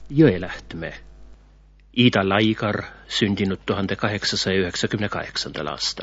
Jõelähtme. Ida Laikar, syntynyt 1898. aastal.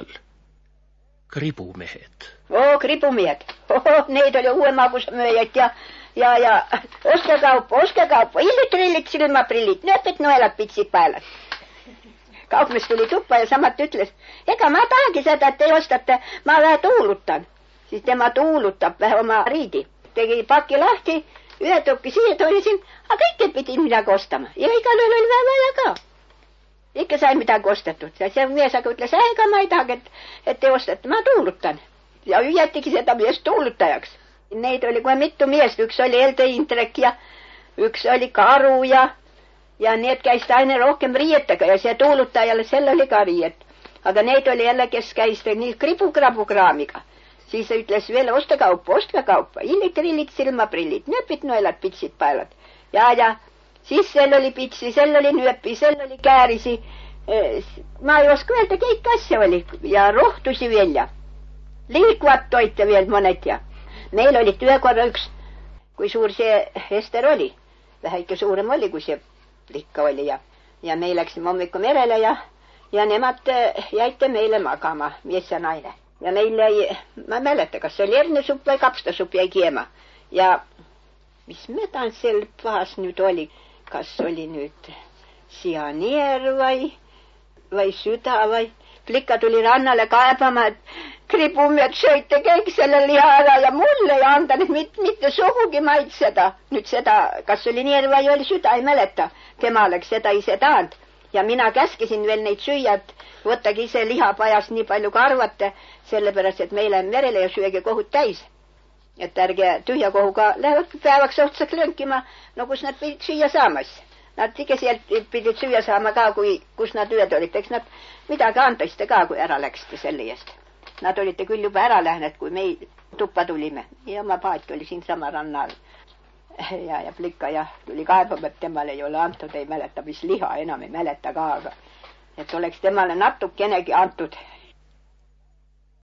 Kribumehed. Kribumehed. Neid oli uuemagusamööjad ja oske kaupa. Illit-trillit, silmaprillid, nööpid, noelad, pitsid, paelad. Kaupmees tuli tuppa ja samat ütles, ega ma tahagi seda, et te ostate, ma vähe tuulutan. Siis tema tuulutab vähe oma riidi. Tegi paki lahti, ühe tukki siia toonisin, aga kõike pidin midagi ostama. Ja igal ühel oli vaja ka. Ikka sai midagi ostetud. Ja see mees aga ütles, ega ma ei tahagi, et te ostate, ma tuulutan. Ja hüüatigi seda meest tuulutajaks. Neid oli kohe mitu meest, üks oli Elde Indrek ja üks oli Karu ja need käis aina rohkem riietega ja see tuulutajale, sel oli ka riiet. Aga neid oli jälle, kes käis nii kribu-krabu-kraamiga. Siis ütles veel, osta kaupa, illit-trillit, silmaprillid, nööpid, noelad, pitsid, paelad. Ja siis sel oli pitsi, sel oli nööpi, sel oli käärisi. Ma ei oska öelda, kõik asja oli ja rohtusi veel ja liikvat toite veel mõned ja meil olid ühe korra üks, kui suur see Ester oli. Väheke suurem oli, kui see plikka oli ja me läksime hommikul merele ja nemad jäite meile magama, mees ja naine. Ja meil jäi, ma ei mäleta, kas see oli hernesupp või kapstasupp jäi kiema. Ja mis medan sel pahas nüüd oli? Kas oli nüüd sianeer või süda või? Plikka tuli rannale kaebama, et kribumehed söite kõik selle liha ära ja mulle ei anda mitte sugugi maitseda. Nüüd seda, kas oli neer või oli süda, ei mäleta. Tema oleks seda ise tahanud. Ja mina käskisin veel neid süüjad, võttagi ise lihapajas nii palju ka arvate, sellepärast, et meile on merele ja süüegi kohut täis. Et ärge tühja kohuga lähevad päevaks ohtsaks lönkima, no kus nad pidid süüa saamas. Nad ikka sealt pidid süüa saama ka, kus nad ühed olid. Eks nad midagi antaste ka, kui ära läksite selle eest. Nad olite küll juba ära läinud, kui me tuppa tulime. Ja oma paat oli siin sama rannal. Ja Plikka tuli kaebama, et temale ei ole antud, ei mäleta, mis liha enam ei mäleta ka, aga et oleks temale natukenegi antud